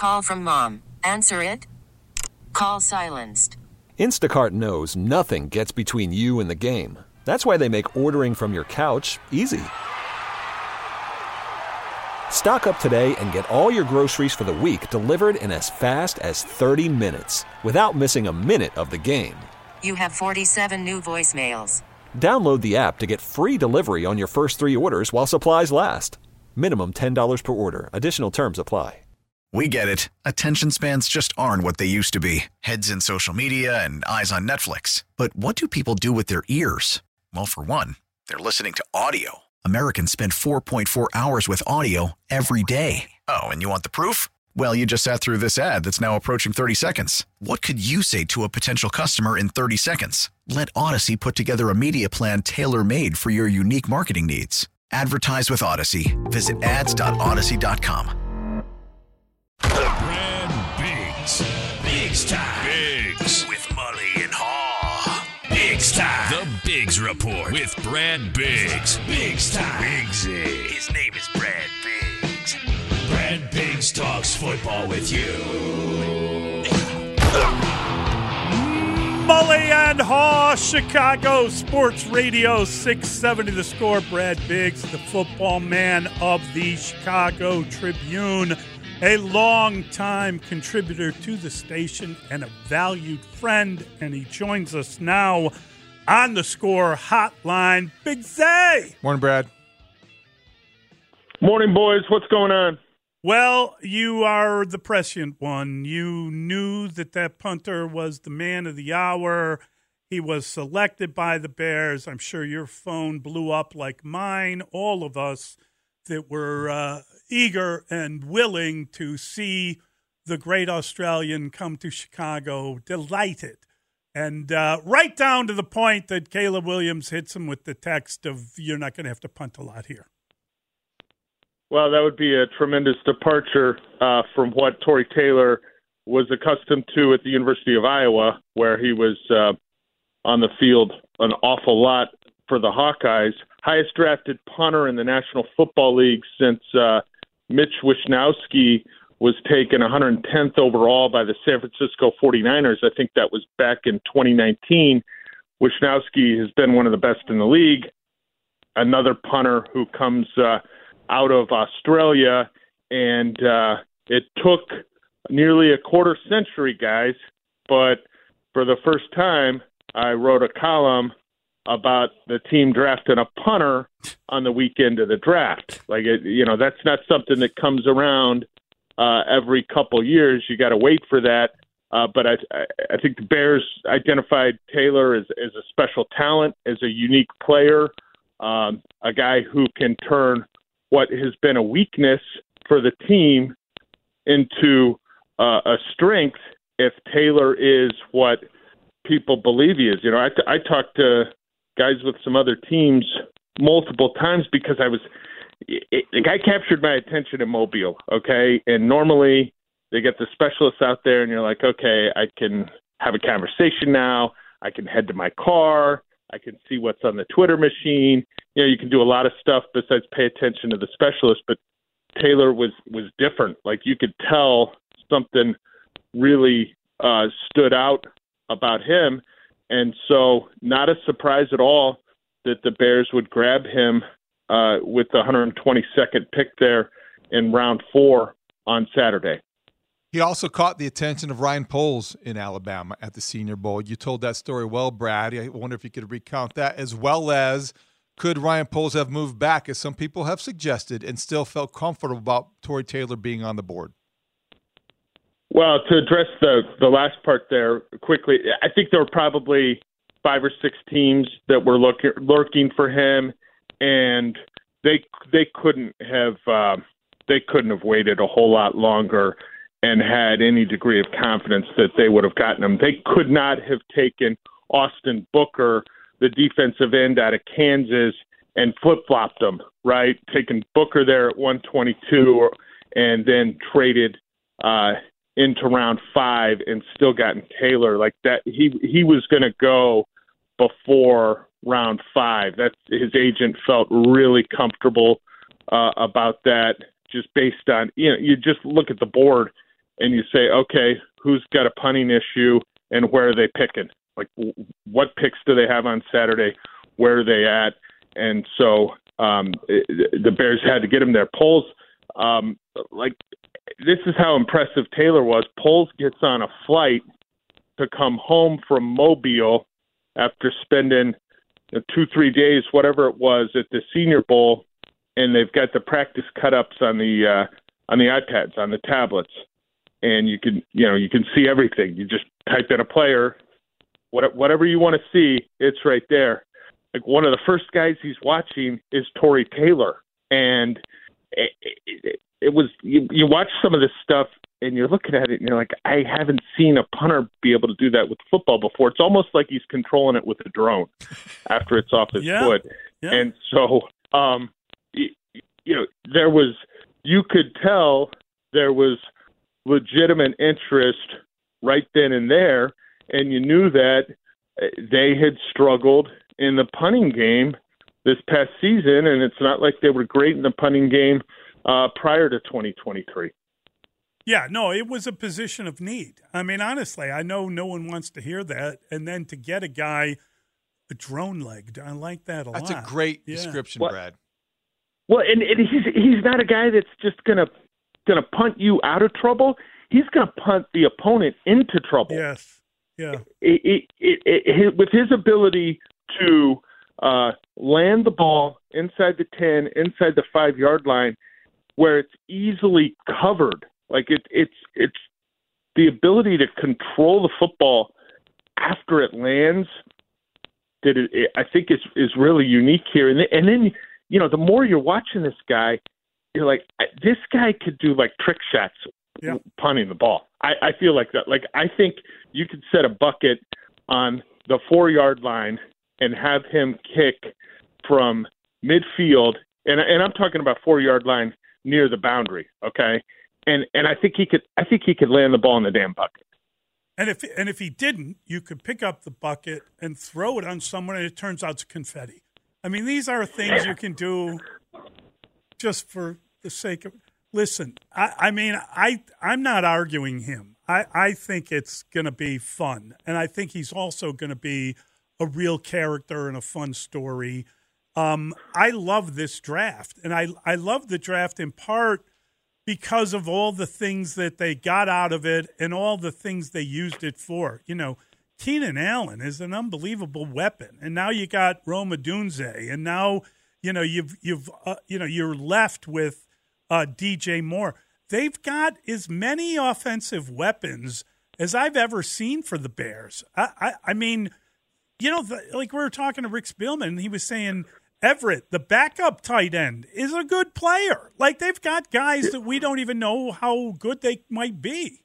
Call from mom. Answer it. Call silenced. Instacart knows nothing gets between you and the game. That's why they make ordering from your couch easy. Stock up today and get all your groceries for the week delivered in as fast as 30 minutes without missing a minute of the game. You have 47 new voicemails. Download the app to get free delivery on your first 3 orders while supplies last. Minimum $10 per order. Additional terms apply. We get it. Attention spans just aren't what they used to be. Heads in social media and eyes on Netflix. But what do people do with their ears? Well, for one, they're listening to audio. Americans spend 4.4 hours with audio every day. Oh, and you want the proof? Well, you just sat through this ad that's now approaching 30 seconds. What could you say to a potential customer in 30 seconds? Let Odyssey put together a media plan tailor-made for your unique marketing needs. Advertise with Odyssey. Visit ads.odyssey.com. Brad Biggs. Biggs time. Biggs. With Mully and Haw. Biggs time. The Biggs Report with Brad Biggs. Biggs time. Biggsy. His name is Brad Biggs. Brad Biggs talks football with you. Mully and Haw, Chicago Sports Radio 670 The Score. Brad Biggs, the football man of the Chicago Tribune. A long-time contributor to the station and a valued friend, and he joins us now on the Score Hotline. Big Zay! Morning, Brad. Morning, boys. What's going on? Well, you are the prescient one. You knew that punter was the man of the hour. He was selected by the Bears. I'm sure your phone blew up like mine, all of us that were eager and willing to see the great Australian come to Chicago, delighted. And right down to the point that Caleb Williams hits him with the text of, you're not going to have to punt a lot here. Well, that would be a tremendous departure from what Tory Taylor was accustomed to at the University of Iowa, where he was on the field an awful lot for the Hawkeyes. Highest drafted punter in the National Football League since Mitch Wishnowsky was taken 110th overall by the San Francisco 49ers. I think that was back in 2019. Wishnowsky has been one of the best in the league. Another punter who comes out of Australia, and it took nearly a quarter century, guys, but for the first time, I wrote a column about the team drafting a punter on the weekend of the draft. Like, that's not something that comes around every couple years. You got to wait for that. But I think the Bears identified Taylor as a special talent, as a unique player, a guy who can turn what has been a weakness for the team into a strength if Taylor is what people believe he is. I talked to guys with some other teams multiple times because the guy captured my attention in Mobile, okay? And normally they get the specialists out there and you're like, okay, I can have a conversation now. I can head to my car. I can see what's on the Twitter machine. You can do a lot of stuff besides pay attention to the specialist, but Taylor was different. Like, you could tell something really stood out about him. And so not a surprise at all that the Bears would grab him with the 122nd pick there in round 4 on Saturday. He also caught the attention of Ryan Poles in Alabama at the Senior Bowl. You told that story well, Brad. I wonder if you could recount that, as well as could Ryan Poles have moved back, as some people have suggested, and still felt comfortable about Tory Taylor being on the board? Well, to address the last part there quickly, I think there were probably 5 or 6 teams that were lurking for him, and they couldn't have waited a whole lot longer and had any degree of confidence that they would have gotten him. They could not have taken Austin Booker, the defensive end out of Kansas, and flip-flopped him, right? Taking Booker there at 122 and then traded into round 5 and still gotten Taylor. Like that, he was going to go before round 5. That's, his agent felt really comfortable about that, just based on, you just look at the board and you say, okay, who's got a punting issue and where are they picking? Like, what picks do they have on Saturday? Where are they at? And so the Bears had to get him there. Poles, this is how impressive Taylor was. Poles gets on a flight to come home from Mobile after spending 2-3 days, whatever it was, at the Senior Bowl, and they've got the practice cut-ups on the iPads, on the tablets, and you can see everything. You just type in a player, whatever you want to see, it's right there. Like, one of the first guys he's watching is Tory Taylor, and it was you watch some of this stuff and you're looking at it and you're like, I haven't seen a punter be able to do that with football before. It's almost like he's controlling it with a drone after it's off his foot. Yeah. And so, you could tell there was legitimate interest right then and there, and you knew that they had struggled in the punting game this past season, and it's not like they were great in the punting game prior to 2023. Yeah, no, it was a position of need. I mean, honestly, I know no one wants to hear that, and then to get a guy drone-legged, I like that a lot. That's a great description, Brad. Well, and he's not a guy that's just gonna punt you out of trouble. He's gonna punt the opponent into trouble. Yes, yeah. With his ability to land the ball inside the 10, inside the 5-yard line, where it's easily covered. Like it's the ability to control the football after it lands that I think is really unique here. And then the more you're watching this guy, you're like, this guy could do like trick shots punting the ball. I feel like that. Like, I think you could set a bucket on the 4-yard line and have him kick from midfield, and I'm talking about 4-yard line near the boundary, okay? And I think he could land the ball in the damn bucket. And if he didn't, you could pick up the bucket and throw it on someone, and it turns out it's confetti. I mean, these are things you can do just for the sake of. Listen, I'm not arguing him. I think it's going to be fun, and I think he's also going to be a real character and a fun story. I love this draft, and I love the draft in part because of all the things that they got out of it and all the things they used it for. Keenan Allen is an unbelievable weapon, and now you got Rome Odunze, and now you're left with DJ Moore. They've got as many offensive weapons as I've ever seen for the Bears. I mean, like we were talking to Rick Spielman, and he was saying Everett, the backup tight end, is a good player. Like, they've got guys that we don't even know how good they might be.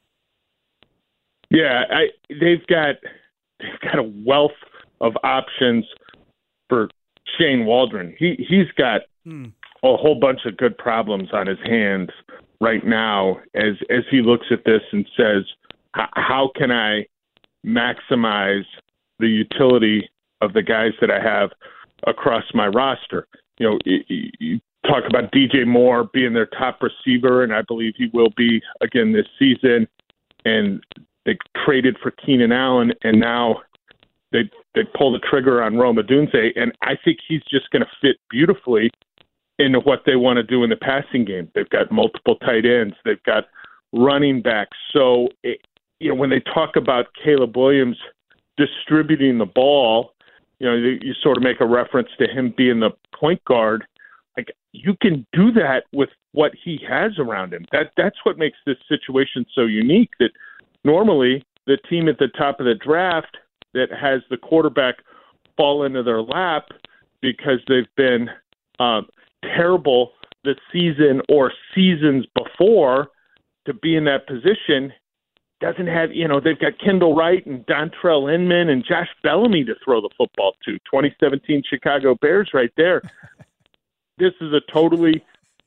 Yeah, they've got a wealth of options for Shane Waldron. He's got a whole bunch of good problems on his hands right now as he looks at this and says, how can I maximize the utility of the guys that I have across my roster? You talk about DJ Moore being their top receiver, and I believe he will be again this season. And they traded for Keenan Allen, and now they pull the trigger on Rome Odunze, and I think he's just going to fit beautifully into what they want to do in the passing game. They've got multiple tight ends. They've got running backs. So, when they talk about Caleb Williams distributing the ball, you sort of make a reference to him being the point guard. Like, you can do that with what he has around him. That's what makes this situation so unique, that normally the team at the top of the draft that has the quarterback fall into their lap because they've been terrible the season or seasons before to be in that position doesn't have, they've got Kendall Wright and Dontrell Inman and Josh Bellamy to throw the football to. 2017 Chicago Bears right there. This is a totally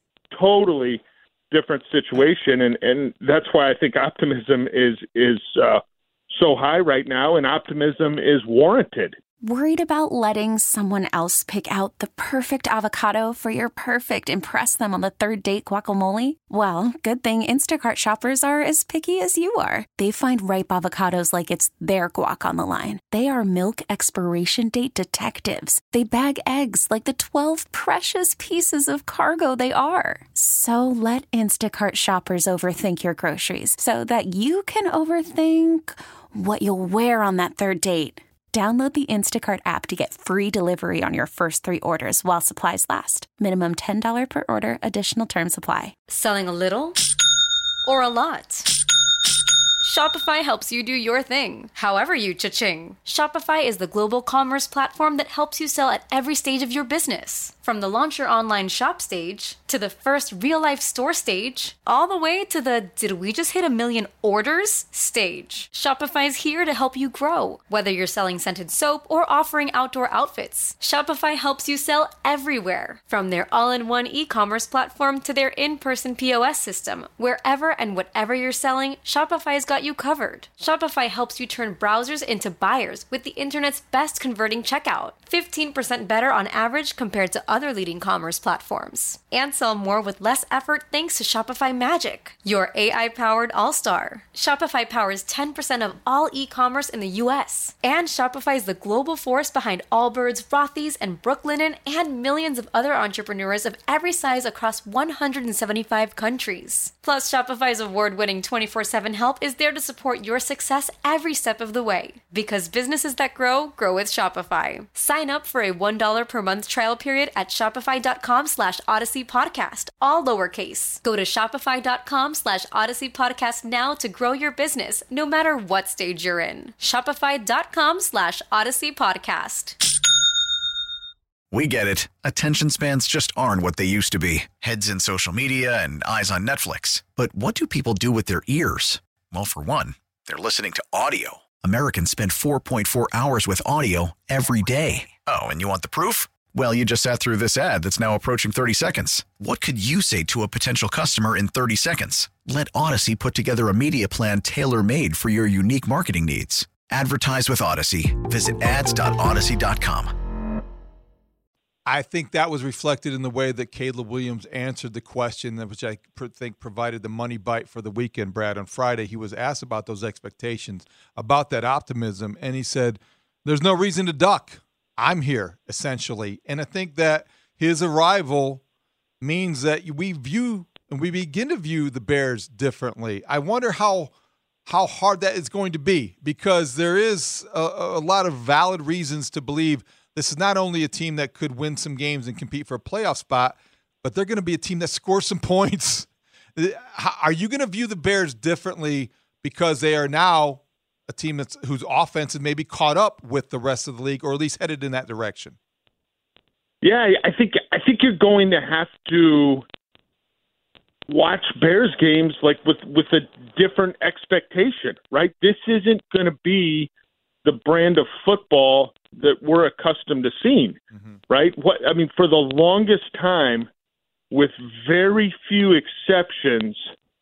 different situation, and that's why I think optimism is so high right now, and optimism is warranted Worried about letting someone else pick out the perfect avocado for your perfect impress them on the third date guacamole? Well, good thing Instacart shoppers are as picky as you are. They find ripe avocados like it's their guac on the line. They are milk expiration date detectives. They bag eggs like the 12 precious pieces of cargo they are. So let Instacart shoppers overthink your groceries so that you can overthink what you'll wear on that third date. Download the Instacart app to get free delivery on your first 3 orders while supplies last. Minimum $10 per order. Additional terms apply. Selling a little or a lot? Shopify helps you do your thing, however you cha-ching. Shopify is the global commerce platform that helps you sell at every stage of your business. From the launch your online shop stage, to the first real-life store stage, all the way to the did we just hit 1 million orders stage. Shopify's here to help you grow. Whether you're selling scented soap or offering outdoor outfits, Shopify helps you sell everywhere. From their all-in-one e-commerce platform to their in-person POS system, wherever and whatever you're selling, Shopify's got you covered. Shopify helps you turn browsers into buyers with the internet's best converting checkout. 15% better on average compared to other leading commerce platforms. And sell more with less effort thanks to Shopify Magic, your AI-powered all-star. Shopify powers 10% of all e-commerce in the U.S. And Shopify is the global force behind Allbirds, Rothy's, and Brooklinen, and millions of other entrepreneurs of every size across 175 countries. Plus, Shopify's award-winning 24/7 help is there to support your success every step of the way. Because businesses that grow, grow with Shopify. Sign up for a $1 per month trial period at shopify.com/Odyssey Podcast, all lowercase. Go to shopify.com/Odyssey Podcast now to grow your business, no matter what stage you're in. Shopify.com/Odyssey Podcast. We get it. Attention spans just aren't what they used to be. Heads in social media and eyes on Netflix. But what do people do with their ears? Well, for one, they're listening to audio. Americans spend 4.4 hours with audio every day. Oh, and you want the proof? Well, you just sat through this ad that's now approaching 30 seconds. What could you say to a potential customer in 30 seconds? Let Odyssey put together a media plan tailor-made for your unique marketing needs. Advertise with Odyssey. Visit ads.odyssey.com. I think that was reflected in the way that Caleb Williams answered the question, which I think provided the money bite for the weekend, Brad. On Friday, he was asked about those expectations, about that optimism, and he said, there's no reason to duck. I'm here, essentially. And I think that his arrival means that we begin to view the Bears differently. I wonder how hard that is going to be, because there is a lot of valid reasons to believe this is not only a team that could win some games and compete for a playoff spot, but they're going to be a team that scores some points. Are you going to view the Bears differently because they are now a team whose offense is maybe caught up with the rest of the league, or at least headed in that direction? Yeah, I think you're going to have to watch Bears games like with a different expectation, right? This isn't going to be the brand of football that we're accustomed to seeing, right? For the longest time, with very few exceptions,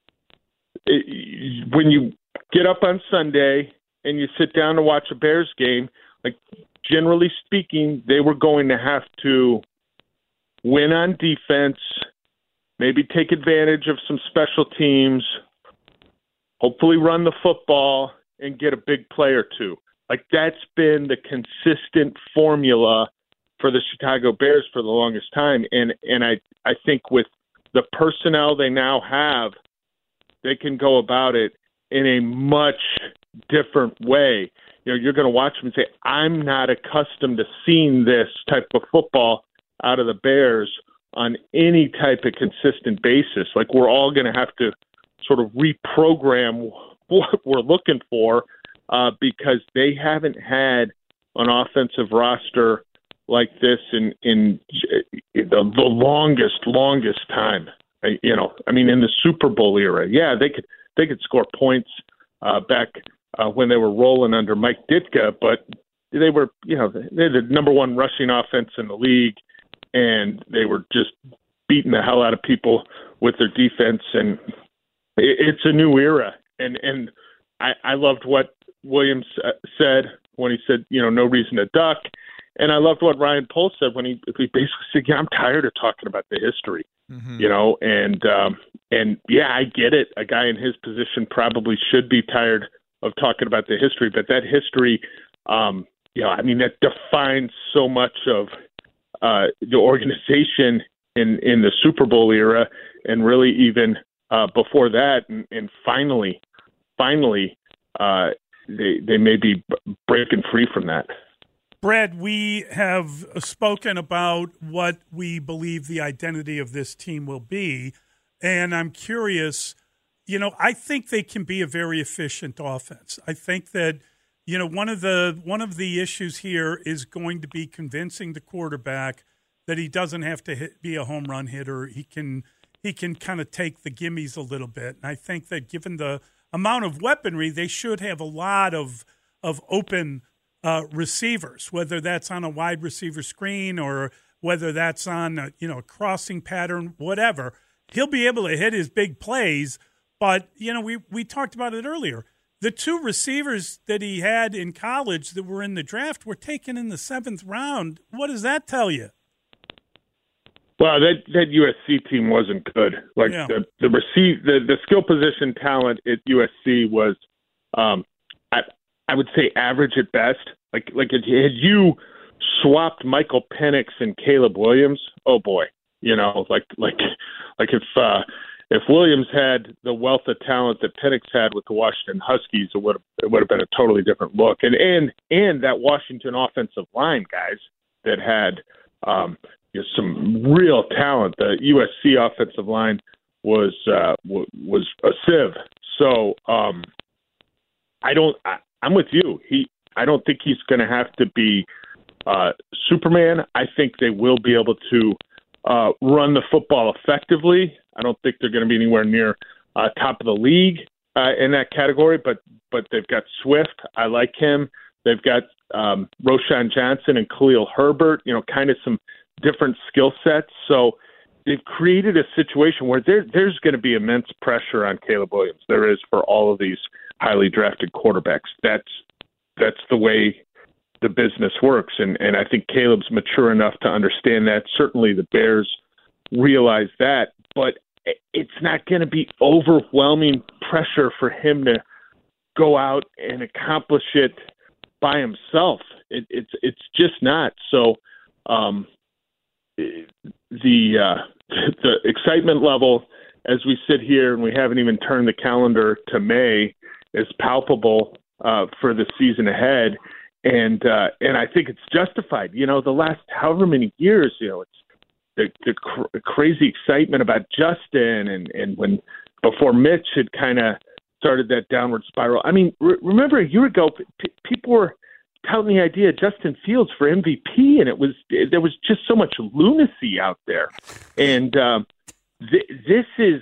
when you get up on Sunday and you sit down to watch a Bears game, like, generally speaking, they were going to have to win on defense, maybe take advantage of some special teams, hopefully run the football, and get a big play or two. Like, that's been the consistent formula for the Chicago Bears for the longest time. And I think with the personnel they now have, they can go about it in a much different way. You know, you're going to watch them and say, I'm not accustomed to seeing this type of football out of the Bears on any type of consistent basis. Like, we're all going to have to sort of reprogram what we're looking for, because they haven't had an offensive roster like this in the longest time. You know, I mean, in the Super Bowl era, yeah, they could score points back when they were rolling under Mike Ditka, but they were, they're the number one rushing offense in the league, and they were just beating the hell out of people with their defense. And it's a new era, and I loved what Williams said when he said, no reason to duck. And I loved what Ryan Poles said when he basically said, I'm tired of talking about the history, and I get it. A guy in his position probably should be tired of talking about the history, but that history, that defines so much of the organization in the Super Bowl era, and really even before that, and finally, they may be breaking free from that. Brad, we have spoken about what we believe the identity of this team will be, and I'm curious, I think they can be a very efficient offense. I think that, one of the issues here is going to be convincing the quarterback that he doesn't have to be a home run hitter. He can kind of take the gimmies a little bit, and I think that given the amount of weaponry, they should have a lot of open receivers, whether that's on a wide receiver screen or whether that's on a crossing pattern, whatever. He'll be able to hit his big plays, but we talked about it earlier. The two receivers that he had in college that were in the draft were taken in the 7th round. What does that tell you? Well, that USC team wasn't good. The skill position talent at USC was, I would say, average at best. Like had you swapped Michael Penix and Caleb Williams, oh boy, if Williams had the wealth of talent that Penix had with the Washington Huskies, it would have been a totally different look. And that Washington offensive line, guys, that had some real talent. The USC offensive line was a sieve. So I'm with you. I don't think he's going to have to be Superman. I think they will be able to run the football effectively. I don't think they're going to be anywhere near top of the league in that category, but they've got Swift. I like him. They've got Roschon Johnson and Khalil Herbert, kind of some different skill sets. So they've created a situation where there's going to be immense pressure on Caleb Williams. There is for all of these highly drafted quarterbacks. That's the way the business works. And I think Caleb's mature enough to understand that. Certainly the Bears realize that, but it's not going to be overwhelming pressure for him to go out and accomplish it by himself. It's just not. So the excitement level as we sit here, and we haven't even turned the calendar to May, is palpable for the season ahead. And I think it's justified. The last however many years, it's the crazy excitement about Justin, and when before Mitch had kind of started that downward spiral. I mean, remember a year ago, people were touting the idea of Justin Fields for MVP, and there was just so much lunacy out there. And this is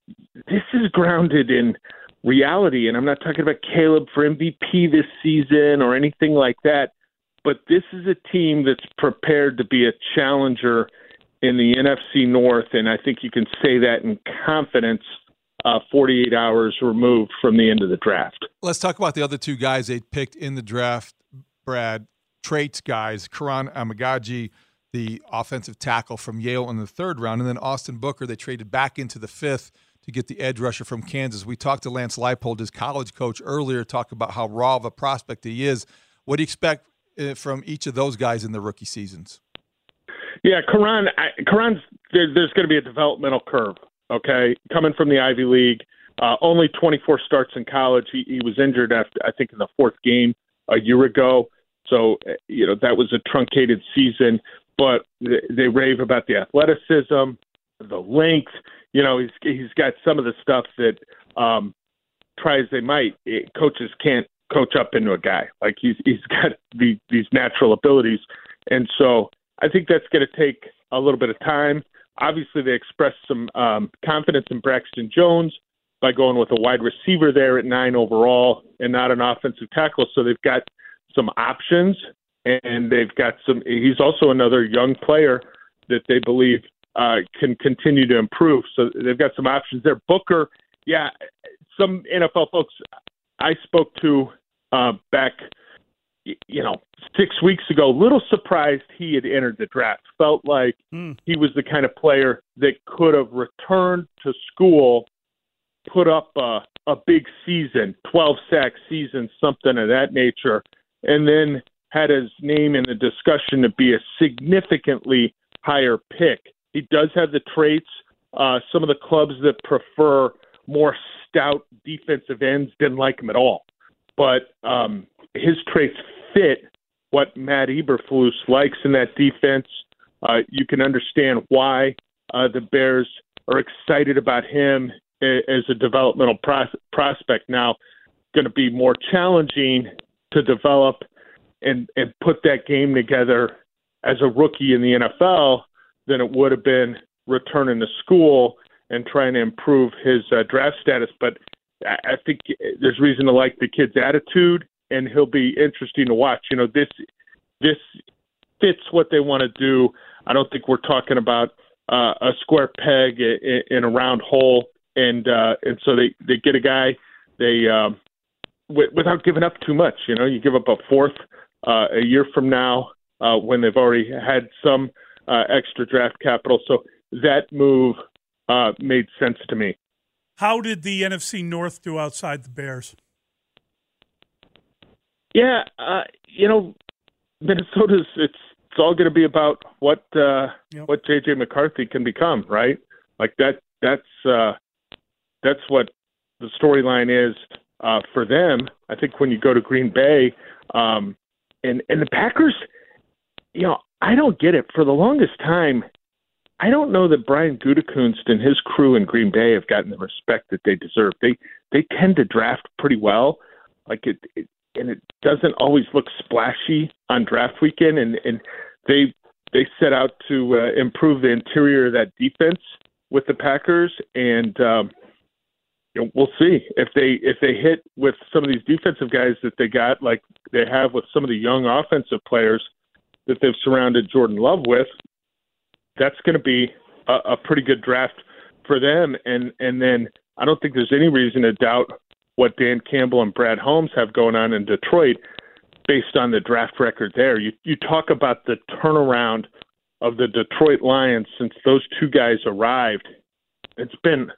grounded in reality, and I'm not talking about Caleb for MVP this season or anything like that, but this is a team that's prepared to be a challenger in the NFC North, and I think you can say that in confidence 48 hours removed from the end of the draft. Let's talk about the other two guys they picked in the draft, Brad. Traits guys, Karan Amagaji, the offensive tackle from Yale in the 3rd round, and then Austin Booker, they traded back into the 5th to get the edge rusher from Kansas. We talked to Lance Leipold, his college coach, earlier, talk about how raw of a prospect he is. What do you expect from each of those guys in the rookie seasons? Yeah, Karan's there's going to be a developmental curve, okay? Coming from the Ivy League, only 24 starts in college. He was injured after, I think, in the 4th game a year ago. So, that was a truncated season. But they rave about the athleticism, the length. He's got some of the stuff that, try as they might, coaches can't coach up into a guy. Like he's got these natural abilities. And so I think that's going to take a little bit of time. Obviously, they expressed some confidence in Braxton Jones by going with a wide receiver there at 9 overall and not an offensive tackle. So they've got some options, and they've got some. He's also another young player that they believe can continue to improve. So they've got some options there. Booker, some NFL folks I spoke to back, 6 weeks ago, little surprised he had entered the draft. Felt like he was the kind of player that could have returned to school, put up a big season, 12-sack season, something of that nature, and then had his name in the discussion to be a significantly higher pick. He does have the traits. Some of the clubs that prefer more stout defensive ends didn't like him at all. But his traits fit what Matt Eberflus likes in that defense. You can understand why the Bears are excited about him as a developmental prospect. Now, going to be more challenging to develop and put that game together as a rookie in the NFL than it would have been returning to school and trying to improve his draft status. But I think there's reason to like the kid's attitude, and he'll be interesting to watch. This fits what they want to do. I don't think we're talking about a square peg in a round hole, and so they get a guy without giving up too much. You give up a fourth a year from now when they've already had some extra draft capital. So that move made sense to me. How did the NFC North do outside the Bears? Yeah, Minnesota's it's all going to be about what J.J. McCarthy can become, right? Like that's what the storyline is for them. I think when you go to Green Bay and the Packers, I don't get it. For the longest time, I don't know that Brian Gutekunst and his crew in Green Bay have gotten the respect that they deserve. They tend to draft pretty well, and it doesn't always look splashy on draft weekend. And they set out to improve the interior of that defense with the Packers, and we'll see if they hit with some of these defensive guys that they got, like they have with some of the young offensive players that they've surrounded Jordan Love with. That's going to be a pretty good draft for them. And then I don't think there's any reason to doubt what Dan Campbell and Brad Holmes have going on in Detroit based on the draft record there. You talk about the turnaround of the Detroit Lions since those two guys arrived. It's been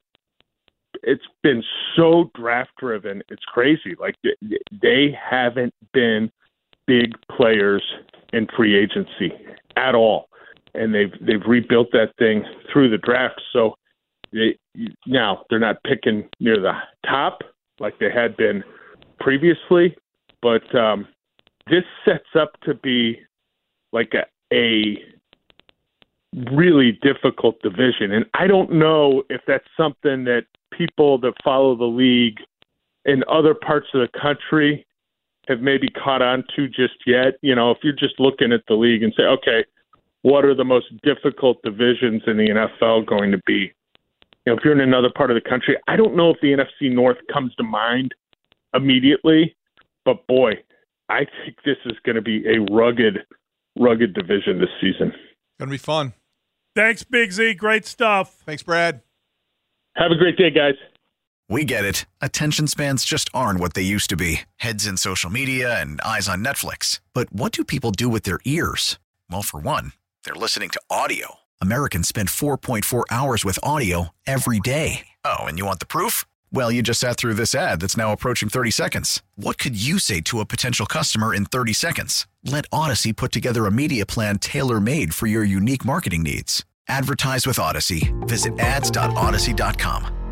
so draft driven. It's crazy. Like they haven't been big players in free agency at all. And they've rebuilt that thing through the draft. So now they're not picking near the top like they had been previously. But this sets up to be like a really difficult division. And I don't know if that's something that people that follow the league in other parts of the country have maybe caught on to just yet. If you're just looking at the league and say, okay, what are the most difficult divisions in the NFL going to be? If you're in another part of the country, I don't know if the NFC North comes to mind immediately, but boy, I think this is going to be a rugged division this season. Going to be fun. Thanks, Big Z. Great stuff. Thanks, Brad. Have a great day, guys. We get it. Attention spans just aren't what they used to be. Heads in social media and eyes on Netflix. But what do people do with their ears? Well, for one, they're listening to audio. Americans spend 4.4 hours with audio every day. Oh, and you want the proof? Well, you just sat through this ad that's now approaching 30 seconds. What could you say to a potential customer in 30 seconds? Let Odyssey put together a media plan tailor-made for your unique marketing needs. Advertise with Odyssey. Visit ads.odyssey.com.